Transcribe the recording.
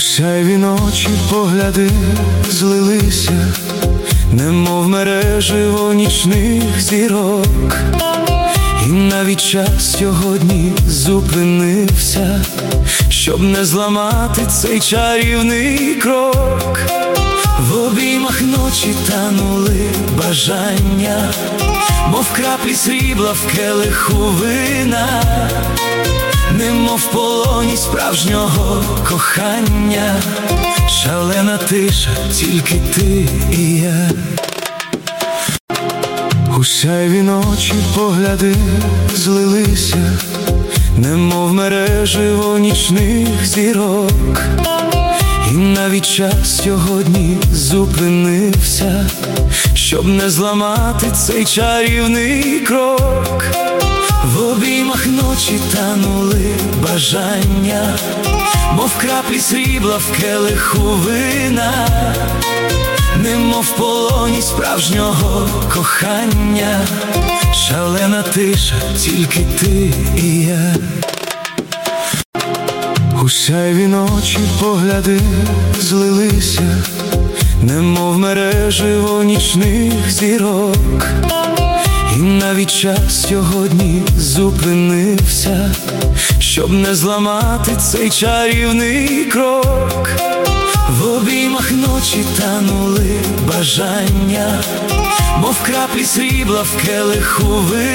сяйві ночі погляди злилися, немов мереживо нічних зірок. І навіть час сьогодні зупинився, щоб не зламати цей чарівний крок. В обіймах ночі танули бажання, мов краплі срібла в келиху вина, немов в полоні справжнього кохання. Шалена тиша, тільки ти і я. У сяйві ночі погляди злилися, немов мереживо нічних зірок. І навіть час сьогодні зупинився, щоб не зламати цей чарівний крок. В обіймах ночі танули бажання, мов краплі срібла в келиху вина, немов в полоні справжнього кохання. Шалена тиша, тільки ти і я. У сяйві ночі погляди злилися, немов мереживо нічних зірок. І навіть час сьогодні зупинився, щоб не зламати цей чарівний крок. В обіймах ночі танули бажання, мов краплі срібла в келиху вина.